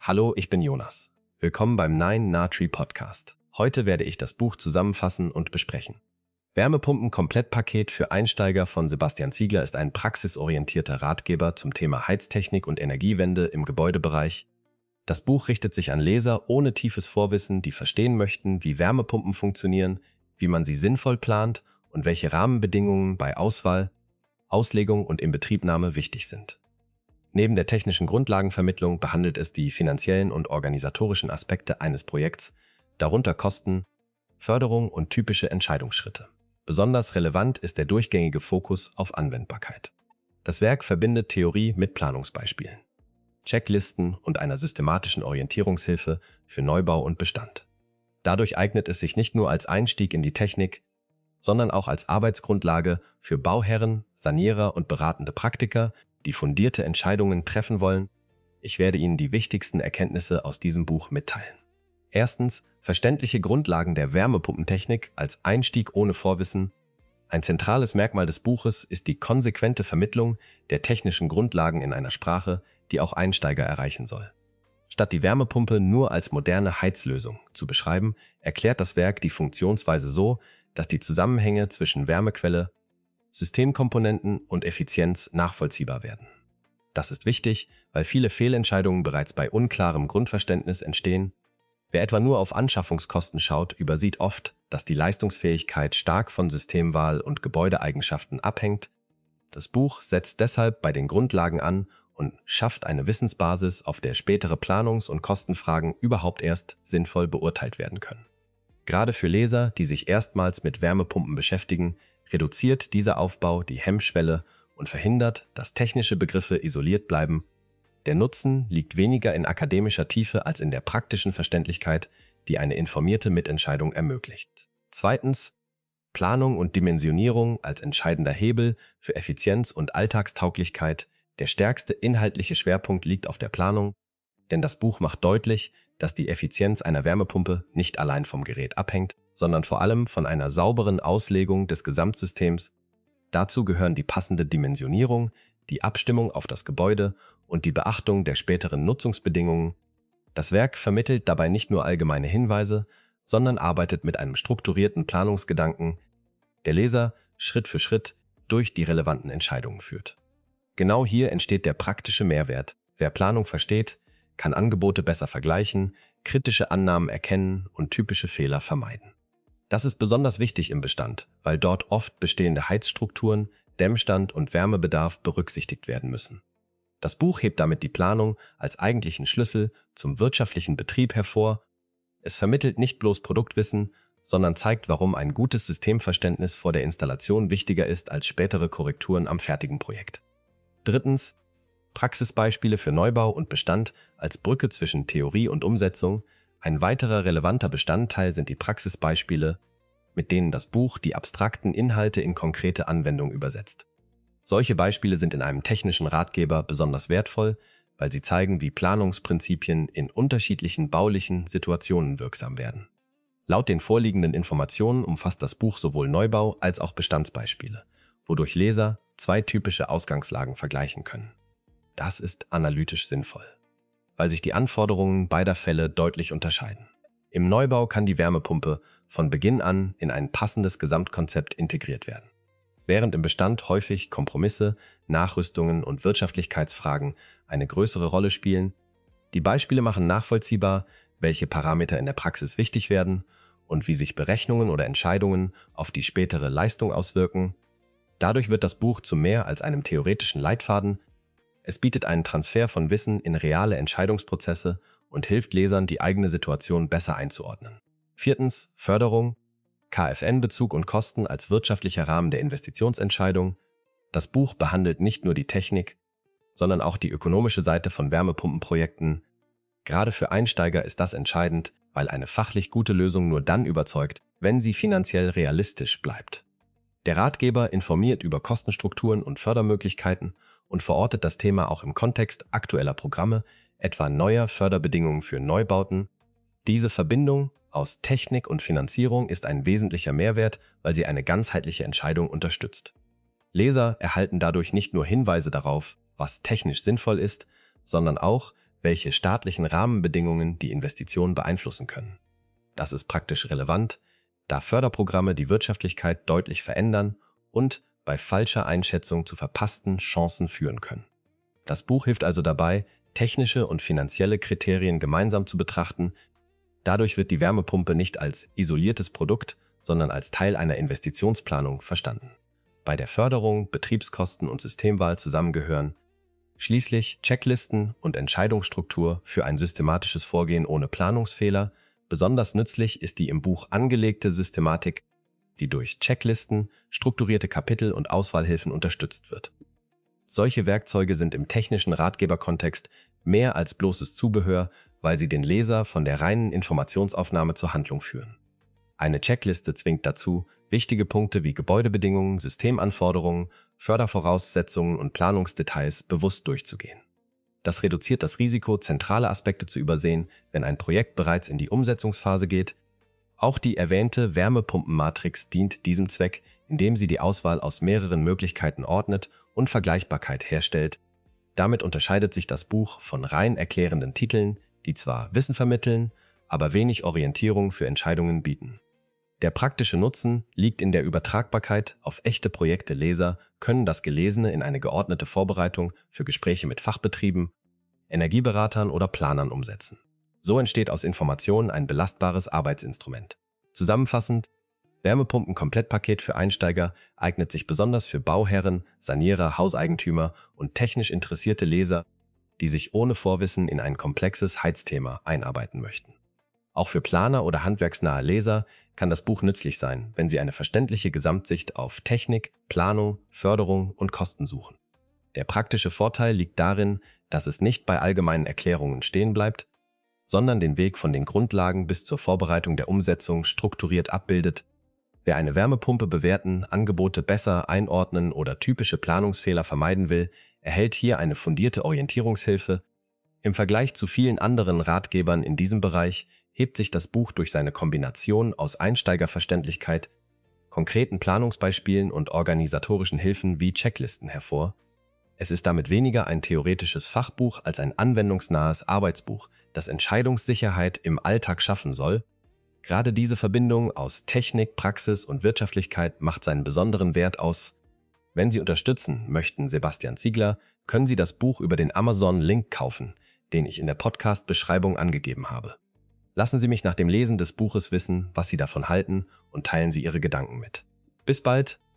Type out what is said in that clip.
Hallo, ich bin Jonas. Willkommen beim 9 Na Tree Podcast. Heute werde ich das Buch zusammenfassen und besprechen. Wärmepumpen-Komplettpaket für Einsteiger von Sebastian Ziegler ist ein praxisorientierter Ratgeber zum Thema Heiztechnik und Energiewende im Gebäudebereich. Das Buch richtet sich an Leser ohne tiefes Vorwissen, die verstehen möchten, wie Wärmepumpen funktionieren, wie man sie sinnvoll plant und welche Rahmenbedingungen bei Auswahl, Auslegung und Inbetriebnahme wichtig sind. Neben der technischen Grundlagenvermittlung behandelt es die finanziellen und organisatorischen Aspekte eines Projekts, darunter Kosten, Förderung und typische Entscheidungsschritte. Besonders relevant ist der durchgängige Fokus auf Anwendbarkeit. Das Werk verbindet Theorie mit Planungsbeispielen, Checklisten und einer systematischen Orientierungshilfe für Neubau und Bestand. Dadurch eignet es sich nicht nur als Einstieg in die Technik, sondern auch als Arbeitsgrundlage für Bauherren, Sanierer und beratende Praktiker, die fundierte Entscheidungen treffen wollen. Ich werde Ihnen die wichtigsten Erkenntnisse aus diesem Buch mitteilen. Erstens, verständliche Grundlagen der Wärmepumpentechnik als Einstieg ohne Vorwissen. Ein zentrales Merkmal des Buches ist die konsequente Vermittlung der technischen Grundlagen in einer Sprache, die auch Einsteiger erreichen soll. Statt die Wärmepumpe nur als moderne Heizlösung zu beschreiben, erklärt das Werk die Funktionsweise so, dass die Zusammenhänge zwischen Wärmequelle, Systemkomponenten und Effizienz nachvollziehbar werden. Das ist wichtig, weil viele Fehlentscheidungen bereits bei unklarem Grundverständnis entstehen. Wer etwa nur auf Anschaffungskosten schaut, übersieht oft, dass die Leistungsfähigkeit stark von Systemwahl und Gebäudeeigenschaften abhängt. Das Buch setzt deshalb bei den Grundlagen an und schafft eine Wissensbasis, auf der spätere Planungs- und Kostenfragen überhaupt erst sinnvoll beurteilt werden können. Gerade für Leser, die sich erstmals mit Wärmepumpen beschäftigen, reduziert dieser Aufbau die Hemmschwelle und verhindert, dass technische Begriffe isoliert bleiben. Der Nutzen liegt weniger in akademischer Tiefe als in der praktischen Verständlichkeit, die eine informierte Mitentscheidung ermöglicht. Zweitens, Planung und Dimensionierung als entscheidender Hebel für Effizienz und Alltagstauglichkeit. Der stärkste inhaltliche Schwerpunkt liegt auf der Planung, denn das Buch macht deutlich, dass die Effizienz einer Wärmepumpe nicht allein vom Gerät abhängt, sondern vor allem von einer sauberen Auslegung des Gesamtsystems. Dazu gehören die passende Dimensionierung, die Abstimmung auf das Gebäude und die Beachtung der späteren Nutzungsbedingungen. Das Werk vermittelt dabei nicht nur allgemeine Hinweise, sondern arbeitet mit einem strukturierten Planungsgedanken, der Leser Schritt für Schritt durch die relevanten Entscheidungen führt. Genau hier entsteht der praktische Mehrwert. Wer Planung versteht, kann Angebote besser vergleichen, kritische Annahmen erkennen und typische Fehler vermeiden. Das ist besonders wichtig im Bestand, weil dort oft bestehende Heizstrukturen, Dämmstand und Wärmebedarf berücksichtigt werden müssen. Das Buch hebt damit die Planung als eigentlichen Schlüssel zum wirtschaftlichen Betrieb hervor. Es vermittelt nicht bloß Produktwissen, sondern zeigt, warum ein gutes Systemverständnis vor der Installation wichtiger ist als spätere Korrekturen am fertigen Projekt. Drittens, Praxisbeispiele für Neubau und Bestand als Brücke zwischen Theorie und Umsetzung. Ein weiterer relevanter Bestandteil sind die Praxisbeispiele, mit denen das Buch die abstrakten Inhalte in konkrete Anwendung übersetzt. Solche Beispiele sind in einem technischen Ratgeber besonders wertvoll, weil sie zeigen, wie Planungsprinzipien in unterschiedlichen baulichen Situationen wirksam werden. Laut den vorliegenden Informationen umfasst das Buch sowohl Neubau- als auch Bestandsbeispiele, wodurch Leser zwei typische Ausgangslagen vergleichen können. Das ist analytisch sinnvoll, weil sich die Anforderungen beider Fälle deutlich unterscheiden. Im Neubau kann die Wärmepumpe von Beginn an in ein passendes Gesamtkonzept integriert werden, während im Bestand häufig Kompromisse, Nachrüstungen und Wirtschaftlichkeitsfragen eine größere Rolle spielen. Die Beispiele machen nachvollziehbar, welche Parameter in der Praxis wichtig werden und wie sich Berechnungen oder Entscheidungen auf die spätere Leistung auswirken. Dadurch wird das Buch zu mehr als einem theoretischen Leitfaden. Es bietet einen Transfer von Wissen in reale Entscheidungsprozesse und hilft Lesern, die eigene Situation besser einzuordnen. Viertens, Förderung, KfN-Bezug und Kosten als wirtschaftlicher Rahmen der Investitionsentscheidung. Das Buch behandelt nicht nur die Technik, sondern auch die ökonomische Seite von Wärmepumpenprojekten. Gerade für Einsteiger ist das entscheidend, weil eine fachlich gute Lösung nur dann überzeugt, wenn sie finanziell realistisch bleibt. Der Ratgeber informiert über Kostenstrukturen und Fördermöglichkeiten und verortet das Thema auch im Kontext aktueller Programme, etwa neuer Förderbedingungen für Neubauten. Diese Verbindung aus Technik und Finanzierung ist ein wesentlicher Mehrwert, weil sie eine ganzheitliche Entscheidung unterstützt. Leser erhalten dadurch nicht nur Hinweise darauf, was technisch sinnvoll ist, sondern auch, welche staatlichen Rahmenbedingungen die Investition beeinflussen können. Das ist praktisch relevant, da Förderprogramme die Wirtschaftlichkeit deutlich verändern und bei falscher Einschätzung zu verpassten Chancen führen können. Das Buch hilft also dabei, technische und finanzielle Kriterien gemeinsam zu betrachten. Dadurch wird die Wärmepumpe nicht als isoliertes Produkt, sondern als Teil einer Investitionsplanung verstanden, bei der Förderung, Betriebskosten und Systemwahl zusammengehören. Schließlich Checklisten und Entscheidungsstruktur für ein systematisches Vorgehen ohne Planungsfehler. Besonders nützlich ist die im Buch angelegte Systematik, die durch Checklisten, strukturierte Kapitel und Auswahlhilfen unterstützt wird. Solche Werkzeuge sind im technischen Ratgeberkontext mehr als bloßes Zubehör, weil sie den Leser von der reinen Informationsaufnahme zur Handlung führen. Eine Checkliste zwingt dazu, wichtige Punkte wie Gebäudebedingungen, Systemanforderungen, Fördervoraussetzungen und Planungsdetails bewusst durchzugehen. Das reduziert das Risiko, zentrale Aspekte zu übersehen, wenn ein Projekt bereits in die Umsetzungsphase geht. Auch die erwähnte Wärmepumpenmatrix dient diesem Zweck, indem sie die Auswahl aus mehreren Möglichkeiten ordnet und Vergleichbarkeit herstellt. Damit unterscheidet sich das Buch von rein erklärenden Titeln, die zwar Wissen vermitteln, aber wenig Orientierung für Entscheidungen bieten. Der praktische Nutzen liegt in der Übertragbarkeit auf echte Projekte. Leser können das Gelesene in eine geordnete Vorbereitung für Gespräche mit Fachbetrieben, Energieberatern oder Planern umsetzen. So entsteht aus Informationen ein belastbares Arbeitsinstrument. Zusammenfassend, Wärmepumpen-Komplettpaket für Einsteiger eignet sich besonders für Bauherren, Sanierer, Hauseigentümer und technisch interessierte Leser, die sich ohne Vorwissen in ein komplexes Heizthema einarbeiten möchten. Auch für Planer oder handwerksnahe Leser kann das Buch nützlich sein, wenn sie eine verständliche Gesamtsicht auf Technik, Planung, Förderung und Kosten suchen. Der praktische Vorteil liegt darin, dass es nicht bei allgemeinen Erklärungen stehen bleibt, sondern den Weg von den Grundlagen bis zur Vorbereitung der Umsetzung strukturiert abbildet. Wer eine Wärmepumpe bewerten, Angebote besser einordnen oder typische Planungsfehler vermeiden will, erhält hier eine fundierte Orientierungshilfe. Im Vergleich zu vielen anderen Ratgebern in diesem Bereich hebt sich das Buch durch seine Kombination aus Einsteigerverständlichkeit, konkreten Planungsbeispielen und organisatorischen Hilfen wie Checklisten hervor. Es ist damit weniger ein theoretisches Fachbuch als ein anwendungsnahes Arbeitsbuch, das Entscheidungssicherheit im Alltag schaffen soll. Gerade diese Verbindung aus Technik, Praxis und Wirtschaftlichkeit macht seinen besonderen Wert aus. Wenn Sie unterstützen möchten Sebastian Ziegler, können Sie das Buch über den Amazon-Link kaufen, den ich in der Podcast-Beschreibung angegeben habe. Lassen Sie mich nach dem Lesen des Buches wissen, was Sie davon halten, und teilen Sie Ihre Gedanken mit. Bis bald!